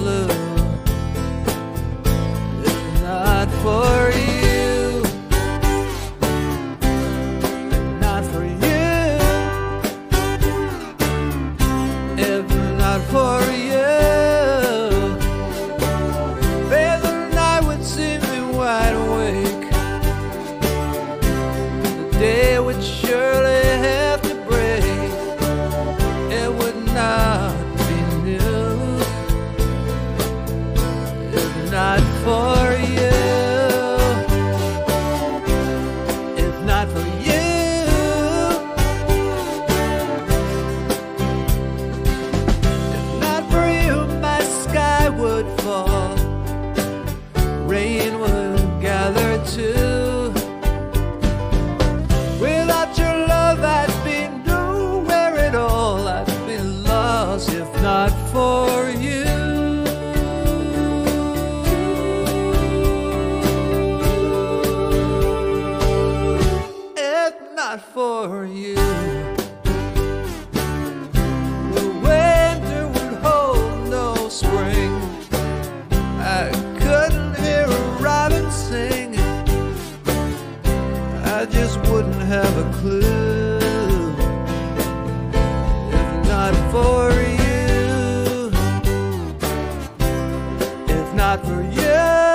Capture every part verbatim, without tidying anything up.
blue. If not for you, if not for you, if not for you, babe, the night would see me wide awake. The day would surely have to break. It would not be new if not for you, if not for you, if not for you, my sky would fall, rain would gather too. Without your love, I'd be nowhere at all. I'd be lost if not for you. If not for you, the winter would hold no spring. I couldn't hear a robin sing. I just wouldn't have a clue if not for you, if not for you.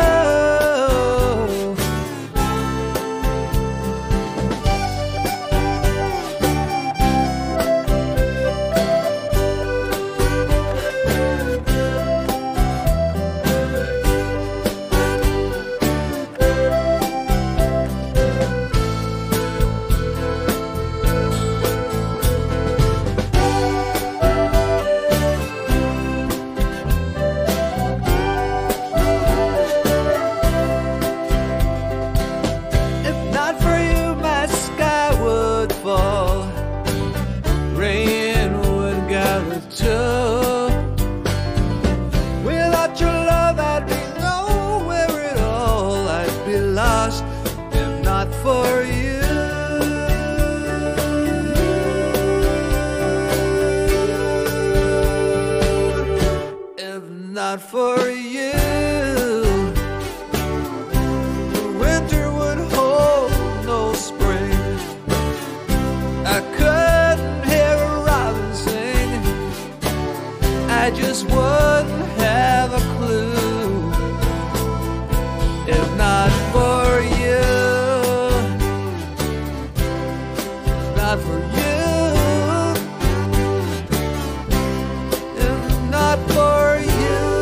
Without your love, I'd be nowhere at all. I'd be lost if not for you. If not for you, the winter would hold no spring. I couldn't hear a robin sing. I just wouldn't have a clue if not for you, not for you, if not for you.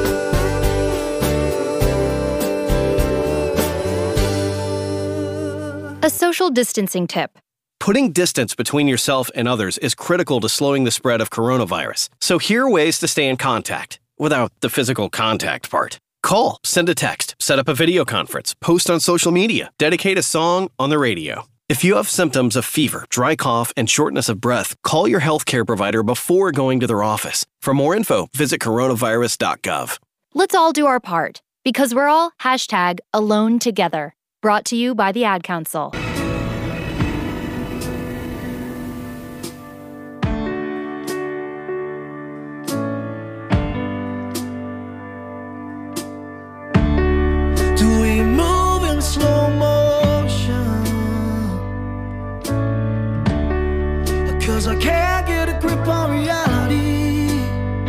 A social distancing tip. Putting distance between yourself and others is critical to slowing the spread of coronavirus. So here are ways to stay in contact, without the physical contact part. Call, send a text, set up a video conference, post on social media, dedicate a song on the radio. If you have symptoms of fever, dry cough, and shortness of breath, call your healthcare provider before going to their office. For more info, visit coronavirus dot gov. Let's all do our part, because we're all hashtag alone together. Brought to you by the Ad Council. Slow motion, 'cause I can't get a grip on reality,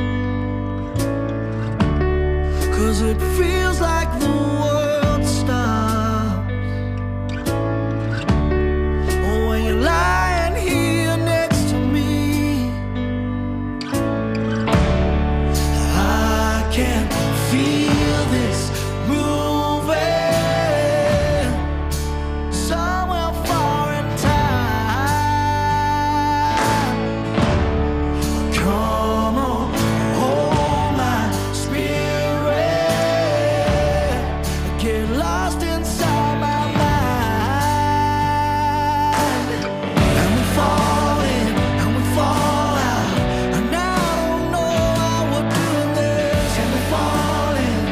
'cause it feels like the world stops when you're lying here next to me. I can feel this moving somewhere far in time. Come on, hold my spirit, get lost inside my mind, and we fall in and we fall out, and I don't know how we're doing this, and we fall in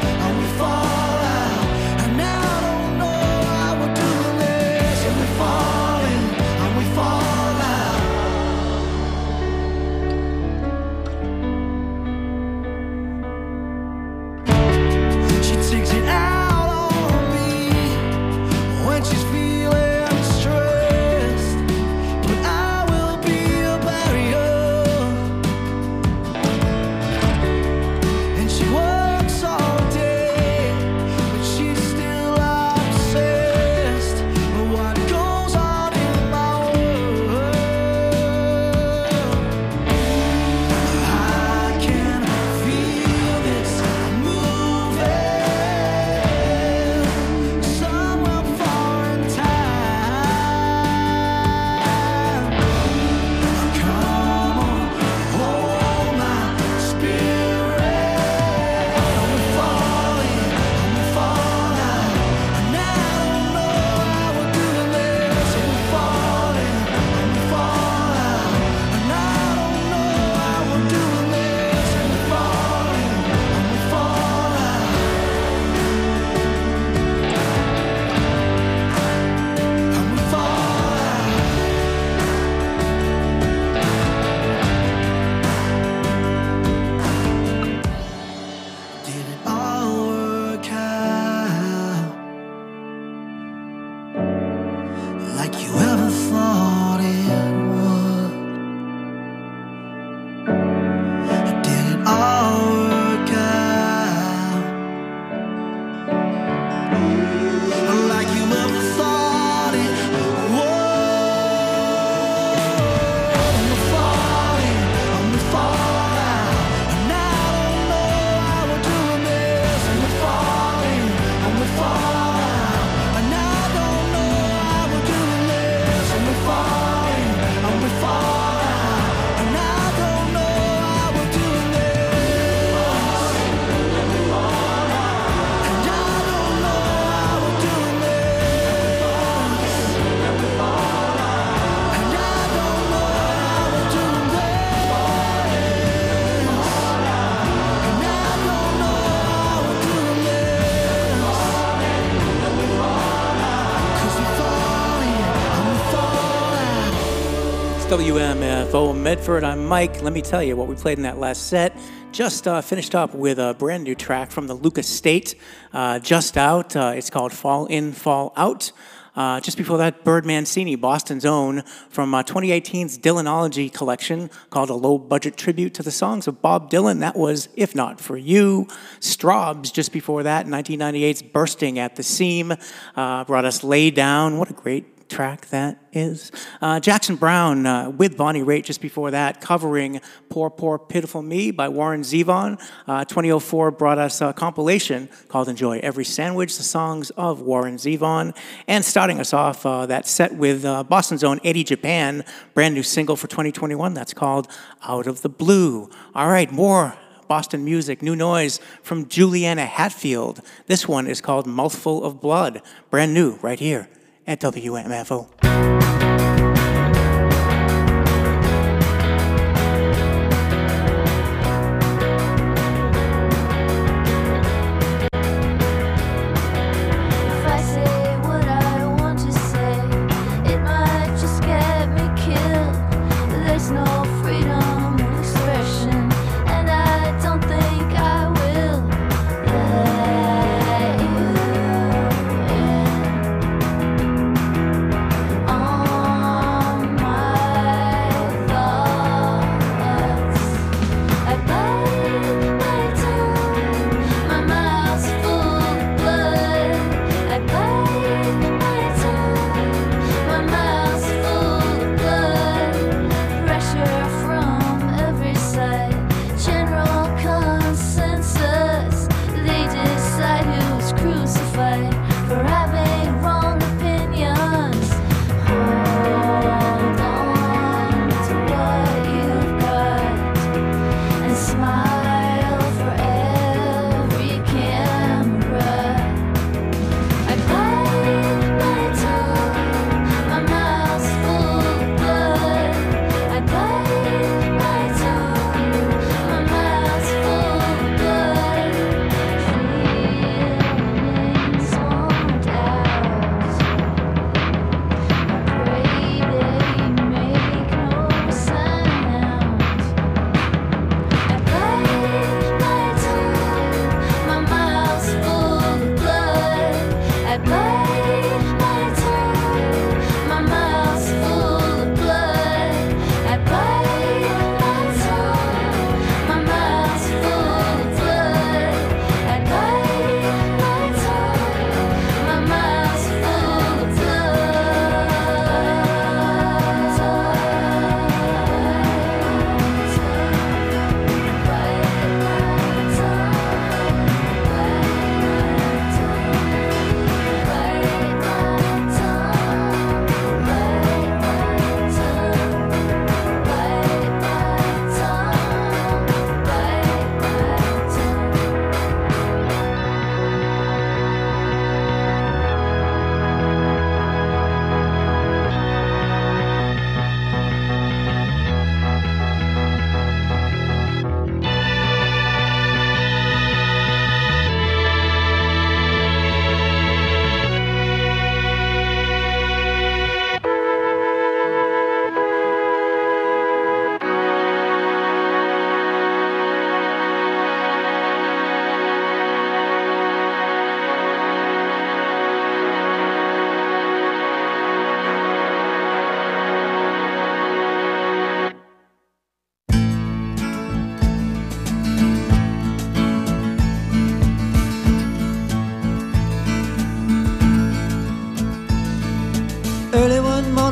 all work out like you ever thought it would? Did it all work out like you ever thought it would? I'm falling, I'm falling out, and I don't know how we're doing this. I'm falling, I'm falling out, and I don't know how we're doing this. I'm falling, I'm falling out, and I don't know how we're doing this. And I don't know how we're doing this. And I don't know how we're doing this. And I don't know how we're doing this. 'Cause we're falling, I'm falling. It's W M F O Medford. I'm Mike. Let me tell you what we played in that last set. Just uh, finished up with a brand new track from the Lucas State, uh, just out. Uh, it's called Fall In, Fall Out. Uh, just before that, Bird Mancini, Boston's own, from uh, twenty eighteen's Dylanology collection called A Low Budget Tribute to the Songs of Bob Dylan. That was If Not For You. Straubs, just before that, nineteen ninety-eight's Bursting at the Seam, uh, brought us Lay Down. What a great track that is. Uh, Jackson Browne uh, with Bonnie Raitt just before that, covering Poor, Poor, Pitiful Me by Warren Zevon. Uh, twenty oh four brought us a compilation called Enjoy Every Sandwich, the songs of Warren Zevon. And starting us off, uh, that set with uh, Boston's own Eddie Japan, brand new single for twenty twenty-one, that's called Out of the Blue. All right, more Boston music, new noise from Juliana Hatfield. This one is called Mouthful of Blood, brand new right here at W M F O. If I say what I want to say, it might just get me killed. There's no freedom of expression, and I don't think I will let you in on my thoughts. I bite my tongue, my mouth's full of blood. I bite my tongue, my mouth's full of blood. Pressure from every side, general consensus. They decide who's crucified for having wrong opinions. Hold on to what you've got and smile for every camera. I bite my tongue, my mouth's full of blood. I bite my tongue, my mouth's full of blood. Feel me.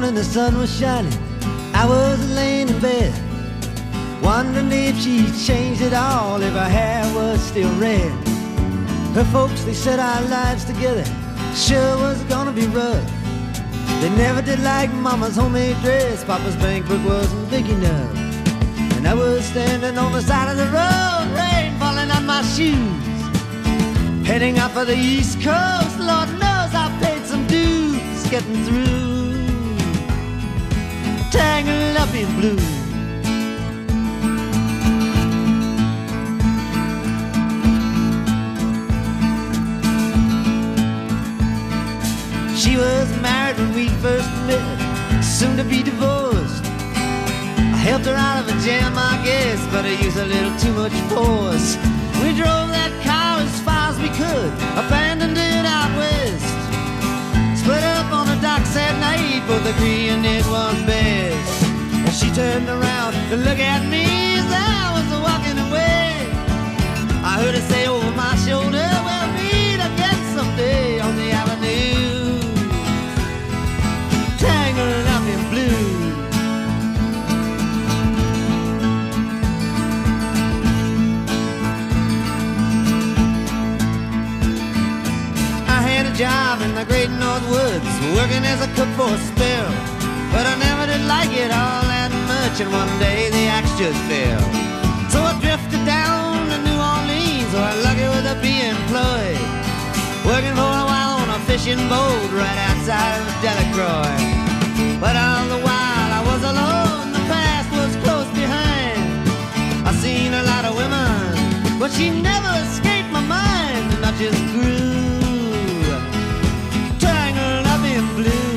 morning the sun was shining, I was laying in bed, wondering if she changed it all, if her hair was still red. Her folks, they said our lives together sure was gonna be rough. They never did like Mama's homemade dress, Papa's bank book wasn't big enough. And I was standing on the side of the road, rain falling on my shoes, heading out for the East Coast. Lord knows I paid some dues getting through, tangled up in blue. She was married when we first met, soon to be divorced. I helped her out of a jam, I guess, but I used a little too much force. We drove that car as far as we could, abandoned it out west. Split up on the docks at night, both agreeing it was best. And she turned around to look at me as I was walking away. I heard her say over my shoulder, we'll meet again someday on the avenue, tangled up in blue. I had a job in the great North Woods, working as a cook for a spell, but I never did like it all that much, and one day the axe just fell. So I drifted down to New Orleans, where lucky with a be employed, working for a while on a fishing boat right outside of Delacroix. But all the while I was alone, the past was close behind. I seen a lot of women, but she never escaped my mind, and I just grew tangled up in blue.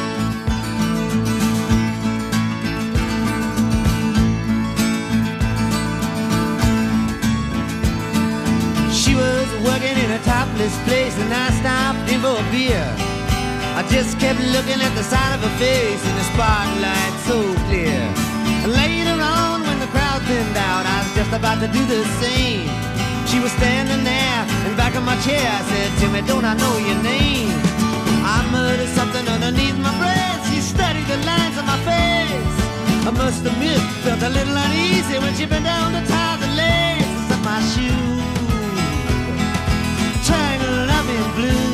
She was working in a topless place, and I stopped in for a beer. I just kept looking at the side of her face in the spotlight so clear. And later on, when the crowd thinned out, I was just about to do the same. She was standing there in back of my chair. I said, Timmy, don't I know your name? I muttered something underneath my breath. She studied the lines on my face. I must admit, felt a little uneasy when she bent down to tie the laces of my shoes, tangled up in blue.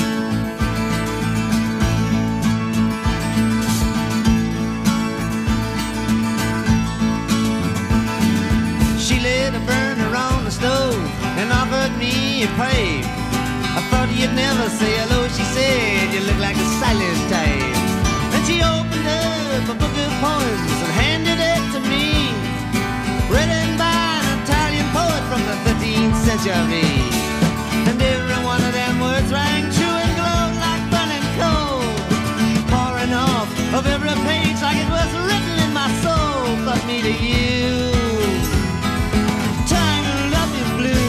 She lit a burner on the stove and offered me a pipe. I thought you'd never say hello, she said, you look like a silent type. Then she opened up a book of poems and handed it to me, written by an Italian poet from the thirteenth century. And every one of them words rang true and glowed like burning coal, pouring off of every page like it was written in my soul. But me to you, tangled up in blue.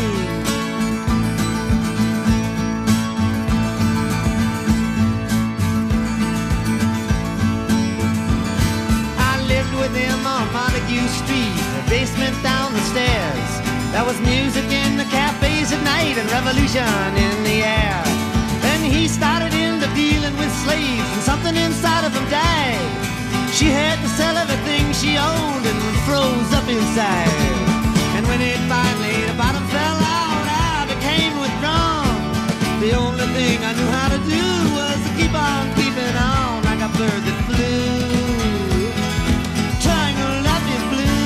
I lived with him on Montague Street, the basement down the stairs. There was music in the cafes at night and revolution in the air. Then he started into dealing with slaves, and something inside of him died. She had to sell everything she owned and froze up inside. And when it finally, the bottom fell out, I became withdrawn. The only thing I knew how to do was to keep on keeping on like a bird that flew, tangled up in blue.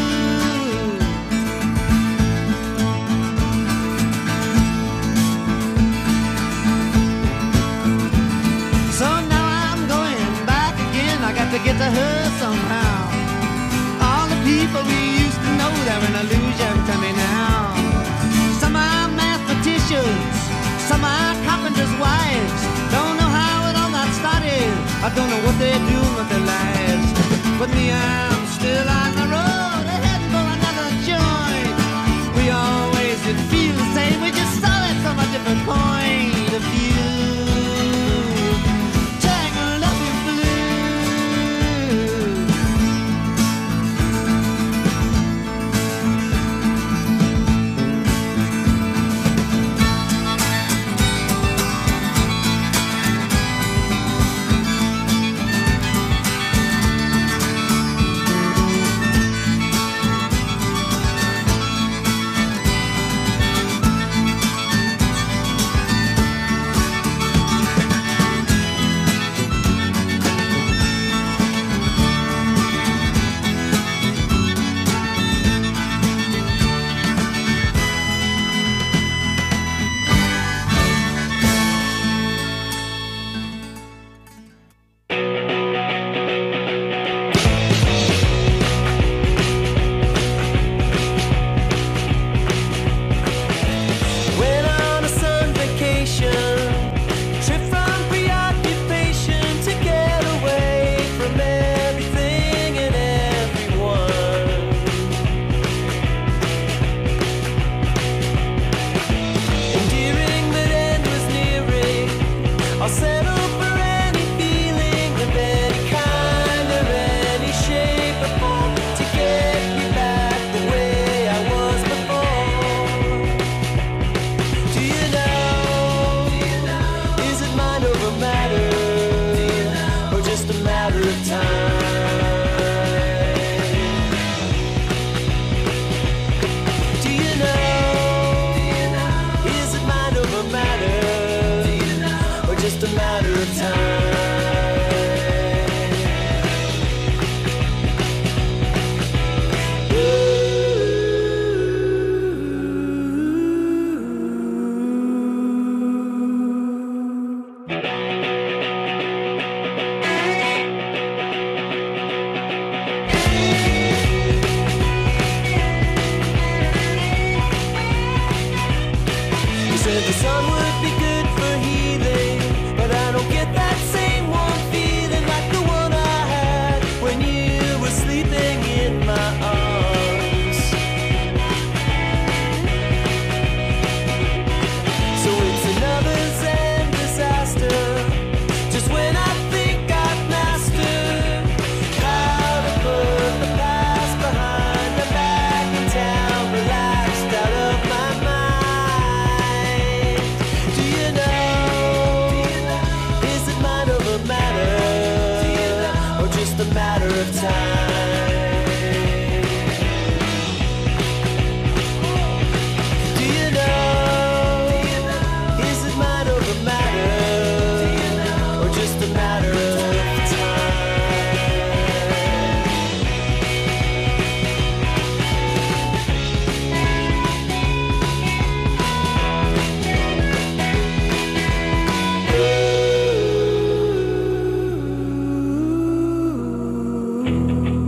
So now I'm going back again, I got to get to her somehow. All the people we used to know, they're an illusion to me now. Some are mathematicians, some are carpenters' wives, would be good for healing, but I don't get that same warm feeling like the one I had when you were sleeping in my arms. So it's another Zen disaster, just when I think I've mastered how to put the past behind. I'm back in town, relaxed out of my mind. Do you know, is it mind over matter, or just a matter of time? Do you know, is it mind over matter, or just a matter of time? Ooh.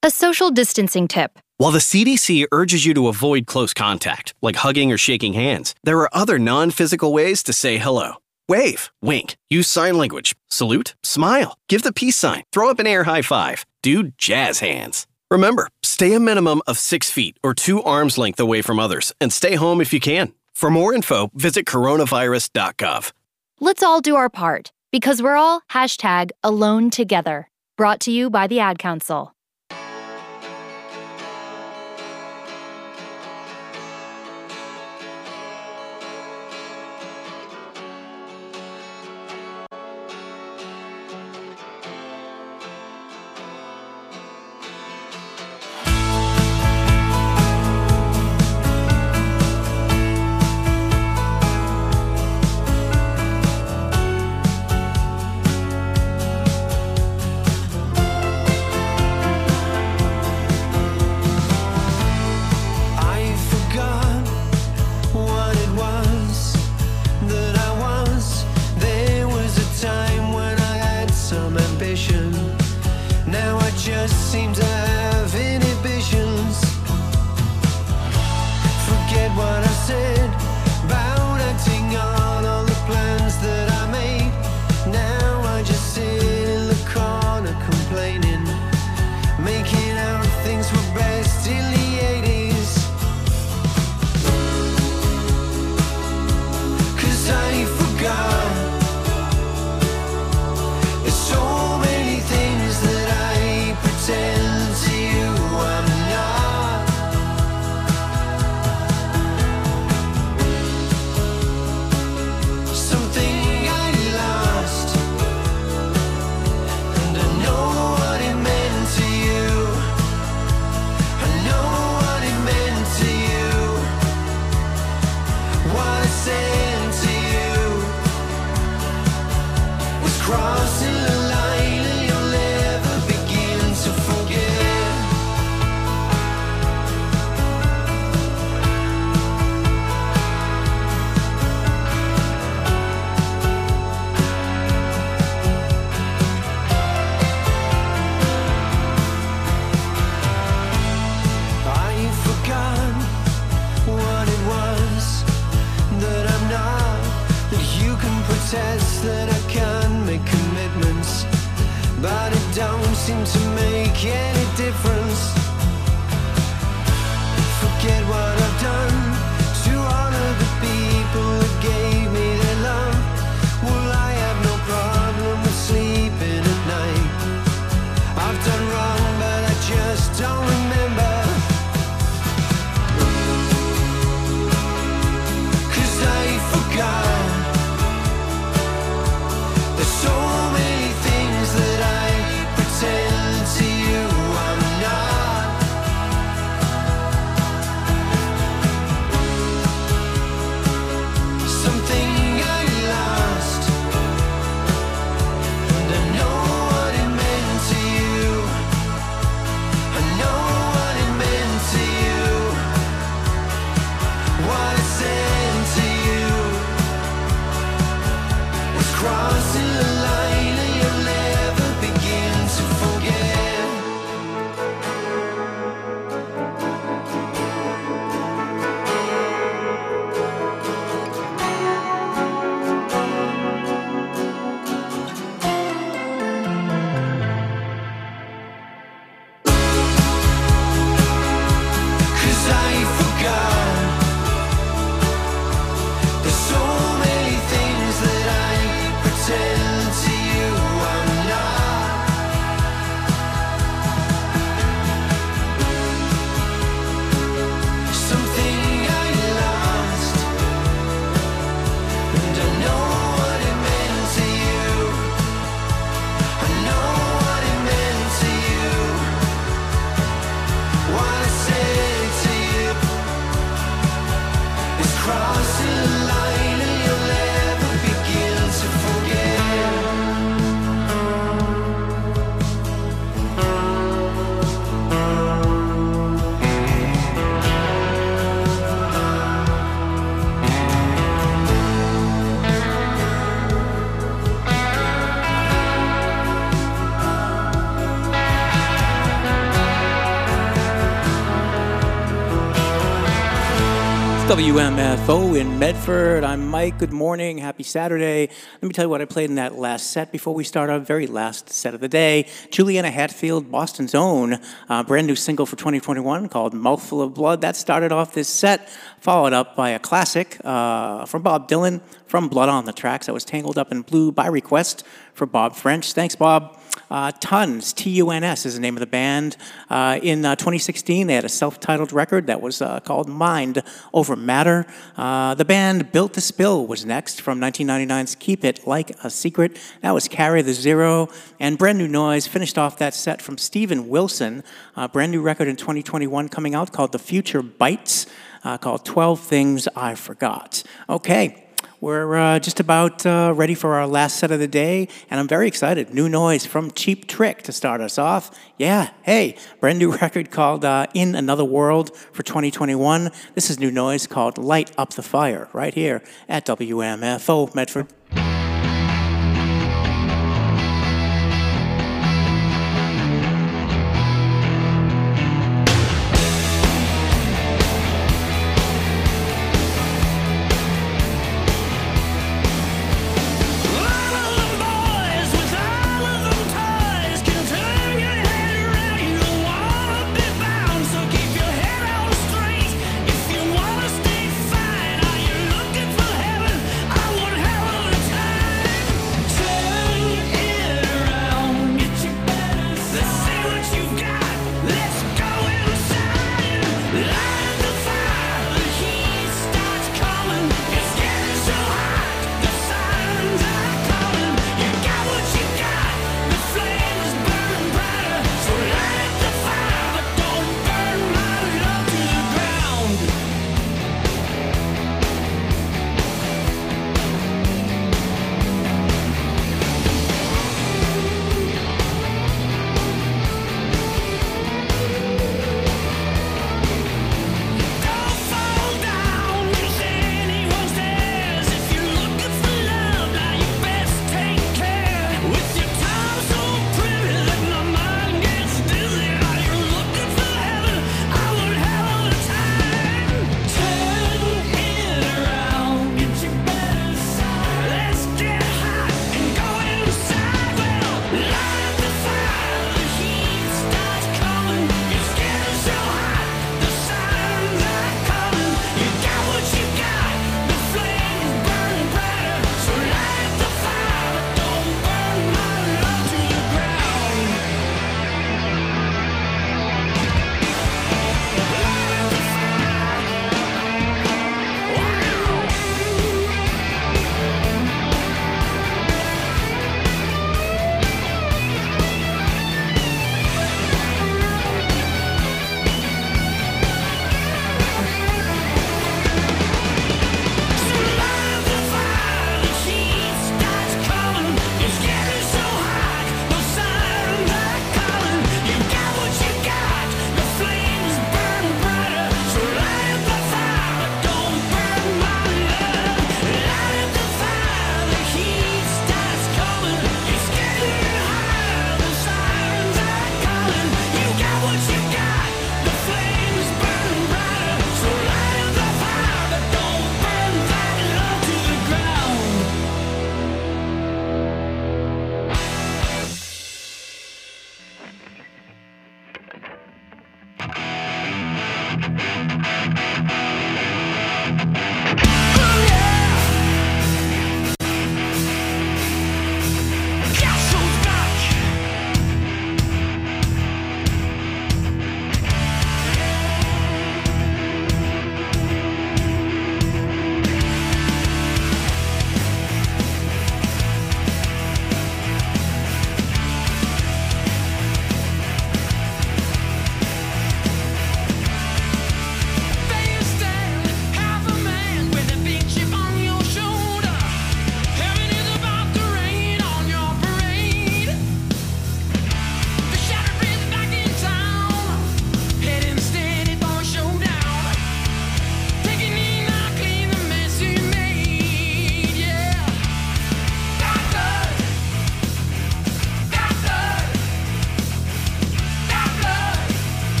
A social distancing tip. While the C D C urges you to avoid close contact, like hugging or shaking hands, there are other non-physical ways to say hello. Wave, wink, use sign language, salute, smile, give the peace sign, throw up an air high five, do jazz hands. Remember, stay a minimum of six feet or two arms length away from others, and stay home if you can. For more info, visit coronavirus dot gov. Let's all do our part, because we're all hashtag alone together. Brought to you by the Ad Council. W M F O in Medford. I'm Mike. Good morning. Happy Saturday. Let me tell you what I played in that last set before we start our very last set of the day. Juliana Hatfield, Boston's own, uh, brand new single for twenty twenty-one called Mouthful of Blood. That started off this set, followed up by a classic uh, from Bob Dylan, From Blood on the Tracks. That was Tangled Up in Blue by request for Bob French. Thanks, Bob. Uh, Tuns, T U N S is the name of the band. Uh, in uh, twenty sixteen, they had a self-titled record that was uh, called Mind Over Matter. Uh, the band Built to Spill was next from nineteen ninety-nine's Keep It Like a Secret. That was Carry the Zero. And Brand New Noise finished off that set from Steven Wilson, a brand new record in twenty twenty-one coming out called The Future Bites, uh, called twelve Things I Forgot. Okay. We're uh, just about uh, ready for our last set of the day, and I'm very excited. New Noise from Cheap Trick to start us off. Yeah, hey, brand new record called uh, In Another World for twenty twenty-one. This is New Noise called Light Up the Fire, right here at W M F O Medford. If you wanna stay fine, are you looking for heaven? I would have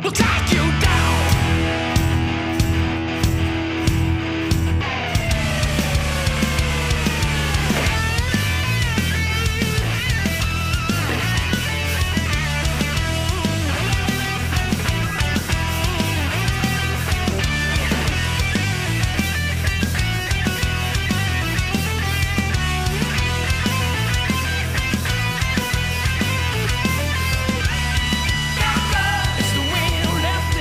will take you down. It's the wind who left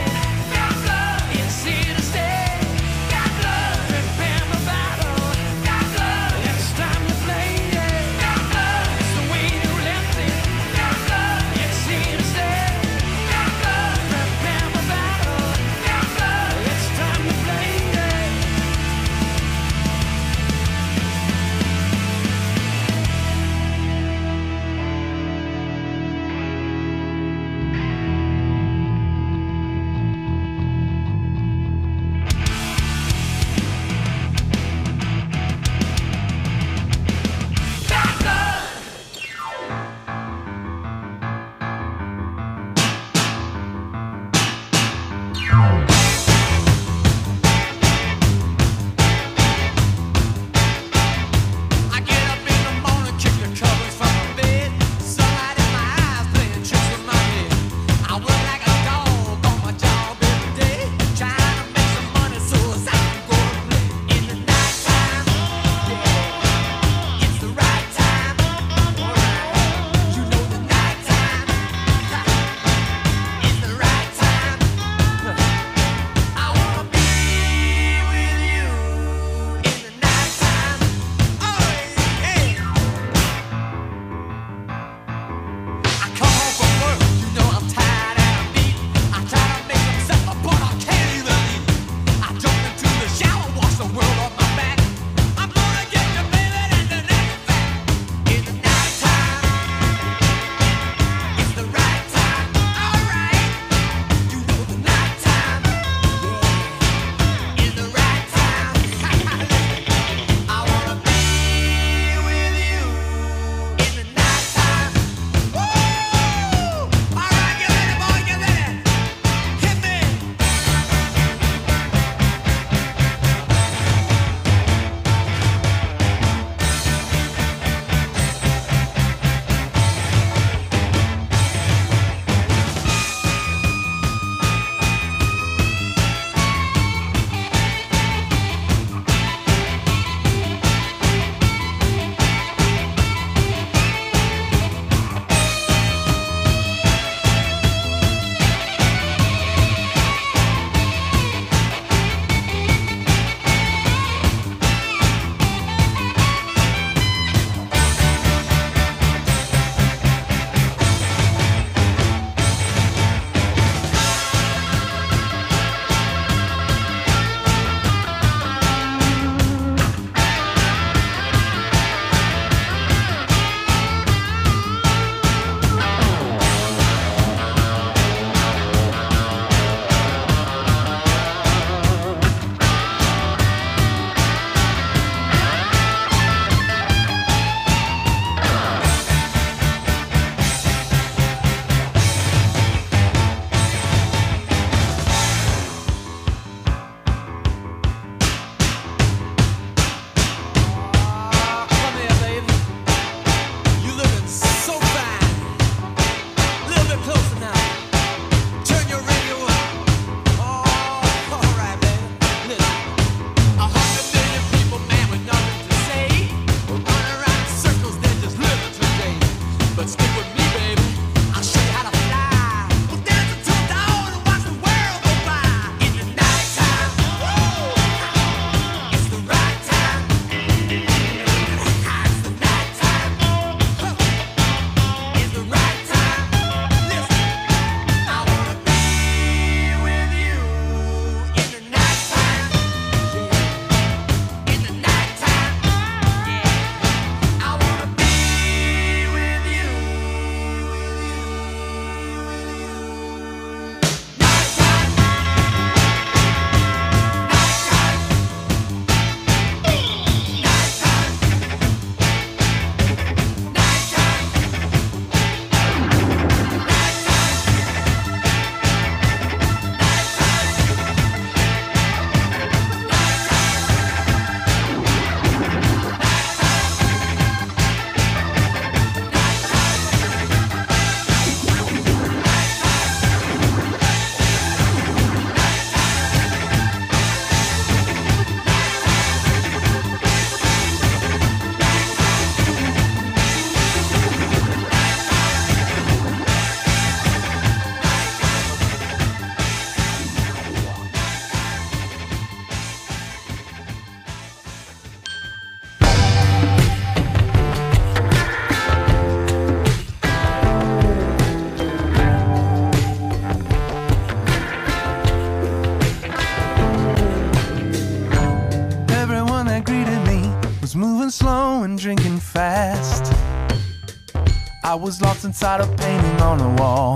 I was lost inside a painting on the wall.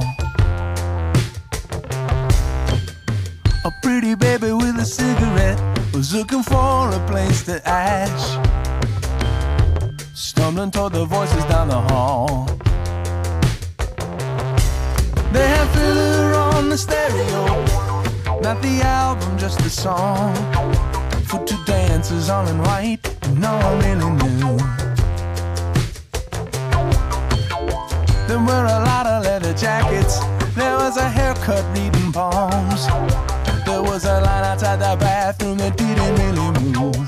A pretty baby with a cigarette was looking for a place to ash. Stumbling toward the voices down the hall. They had Thriller on the stereo, not the album, just the song. For two dancers all in white, no one really knew. There were a lot of leather jackets, there was a haircut reading palms. There was a line outside the bathroom that didn't really move.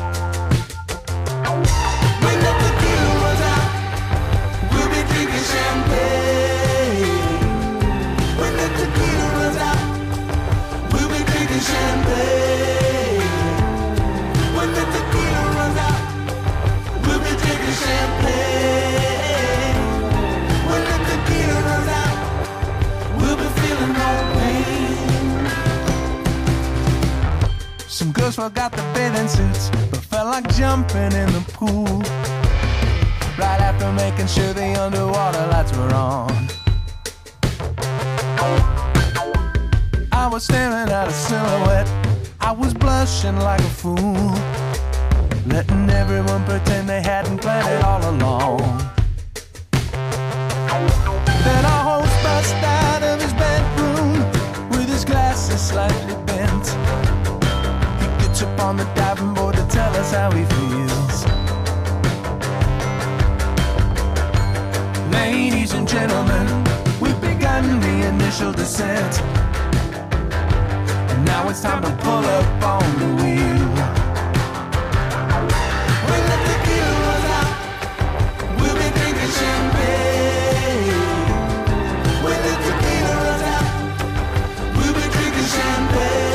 When the tequila runs out, we'll be drinking champagne. When the tequila runs out, we'll be drinking champagne. When the tequila runs out, we'll be drinking champagne. When the tequila runs out, we'll be feeling no pain. Some girls forgot the bathing suits, but felt like jumping in the pool. Right after making sure the underwater lights were on. I was staring at a silhouette, I was blushing like a fool, letting everyone pretend they hadn't planned it all along. Then our host burst out of his bedroom with his glasses slightly bent. Up on the diving board to tell us how he feels. Ladies and gentlemen, we've begun the initial descent, and now it's time to pull up on the wheel. When the tequila runs out, we'll be drinking champagne. When the tequila runs out, we'll be drinking champagne.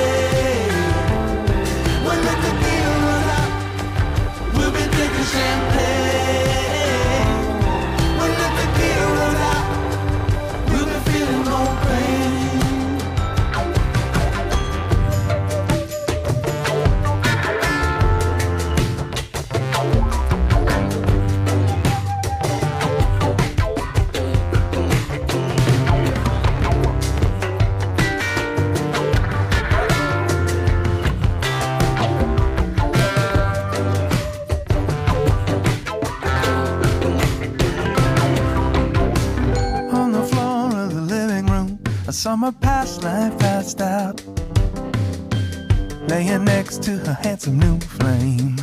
Champagne. When the tequila runs out, we'll be feeling no pain. I saw my past life passed out, laying next to her handsome new flame.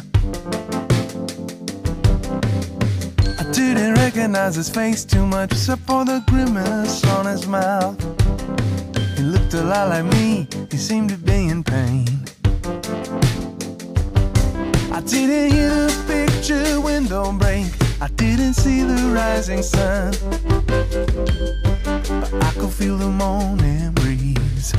I didn't recognize his face too much, except for the grimace on his mouth. He looked a lot like me, he seemed to be in pain. I didn't hear the picture window break, I didn't see the rising sun, but I could feel the morning breeze.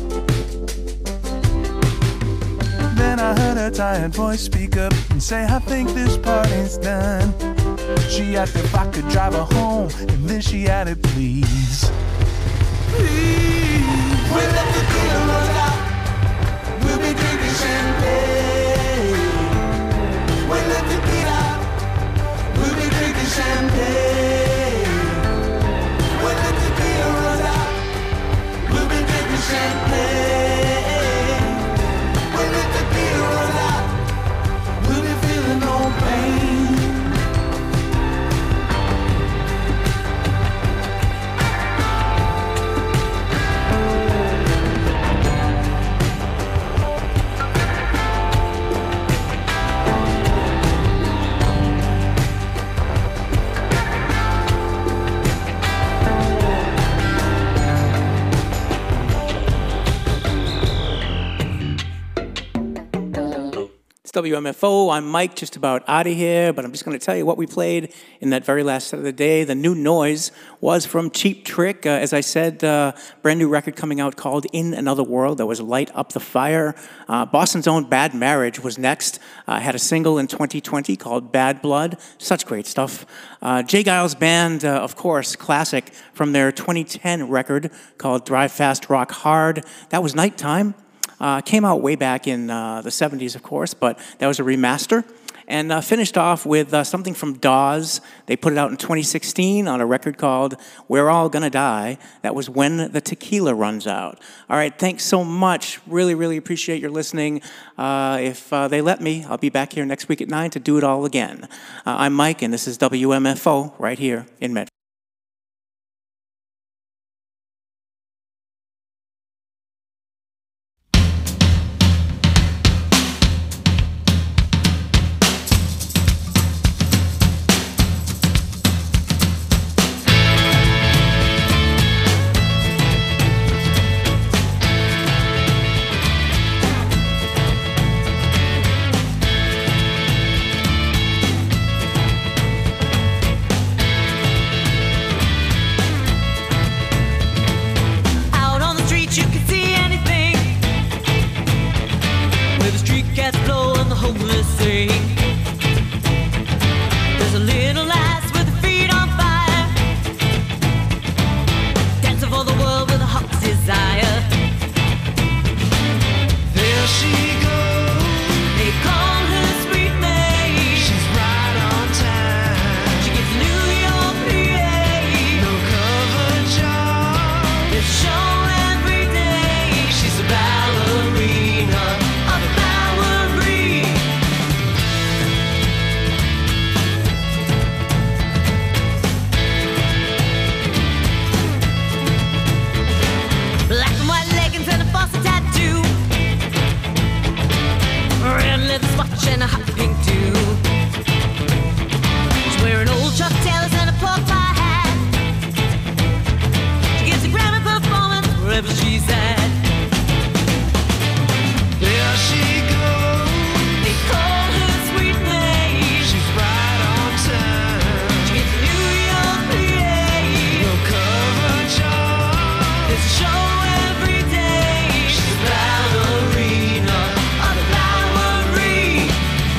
Then I heard her tired voice speak up and say, I think this party's done. She asked if I could drive her home, and then she added, please. Please. When the tequila runs out, we'll be drinking champagne. When the tequila, we'll be drinking champagne. When the tequila runs out, we'll be drinking champagne. When the tequila runs out, we'll be feeling no pain. W M F O, I'm Mike, just about out of here, but I'm just going to tell you what we played in that very last set of the day. The new noise was from Cheap Trick. Uh, as I said, uh, brand new record coming out called In Another World. That was Light Up the Fire. Uh, Boston's own Bad Marriage was next. Uh, had a single in twenty twenty called Bad Blood. Such great stuff. Uh, Jay Giles Band, uh, of course, classic from their twenty ten record called Drive Fast, Rock Hard. That was Nighttime. Uh, came out way back in uh, the seventies, of course, but that was a remaster. and uh, finished off with uh, something from Dawes. They put it out in twenty sixteen on a record called We're All Gonna Die. That was When the Tequila Runs Out. All right, thanks so much. Really, really appreciate your listening. Uh, if uh, they let me, I'll be back here next week at nine to do it all again. Uh, I'm Mike, and this is W M F O right here in Medford. Out on the street you can see anything, where the street cats blow and the homeless sing. There's a little lass with her feet on fire, dancing for the world with a hot desire. There she goes. They call her Sweet May. She's right on time. She gets New York, P A. No cover job. There's a show every day. She's a ballerina. On the Bowery. Black and white leggings and a Fawcett tattoo, red leather watch and a hot pink too. She's wearing old Chuck Taylors and a pork pie hat. She gives a Grammy performance wherever she's at. There she goes. They call her Sweet May. She's right on time. She gets New York, P A. No cover job. There's a show every day. She's a ballerina. On the Bowery.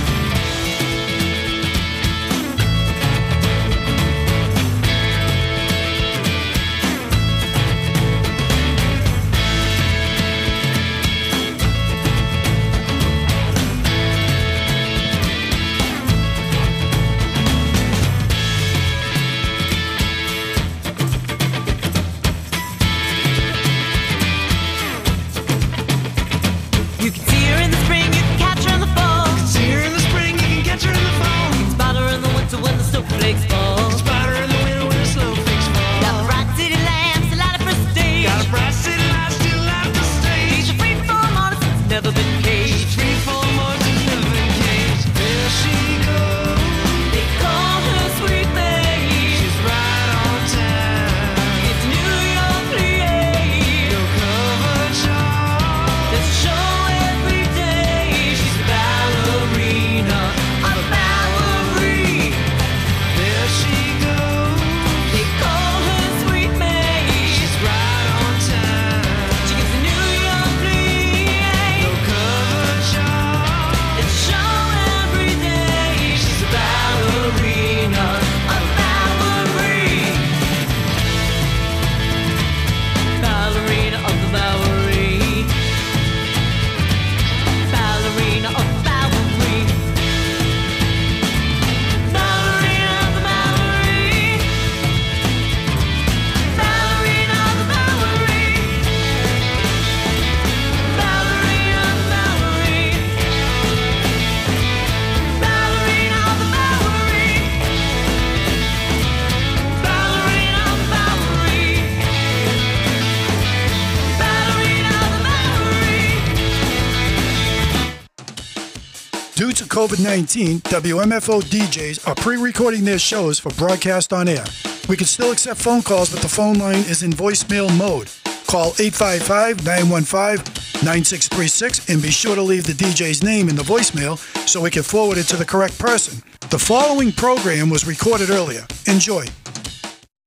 You can see her in the spring, you can catch her in the fall. See her in the spring, you can catch her in the fall. You can spot her in the winter when the snowflakes fall. Spot her in the winter when the snowflakes fall. Got bright city lamps, a light up her stage. Got a bright city light still out the stage. She's a free form artist that's never been caged. Three, four months has never been caged. There she goes. They call her Sweet May. She's right on time. It's New York, P A. No cover job. There's a show every day. She's a ballerina on the Bowery. There she goes. They call her Sweet May. She's right on time. She gets a New York, P A. No cover job. It's a show every day. She's a ballerina on the Bowery. Ballerina of the Bowery. Ballerina of the Bowery. Ballerina of the Bowery. Ballerina of the Bowery. Ballerina of the Bowery. Ballerina of the Bowery. Ballerina of the Bowery. Ballerina of the Bowery. Due to COVID nineteen, W M F O D Js are pre-recording their shows for broadcast on air. We can still accept phone calls, but the phone line is in voicemail mode. Call eight five five, nine one five, nine six three six and be sure to leave the D J's name in the voicemail so we can forward it to the correct person. The following program was recorded earlier. Enjoy.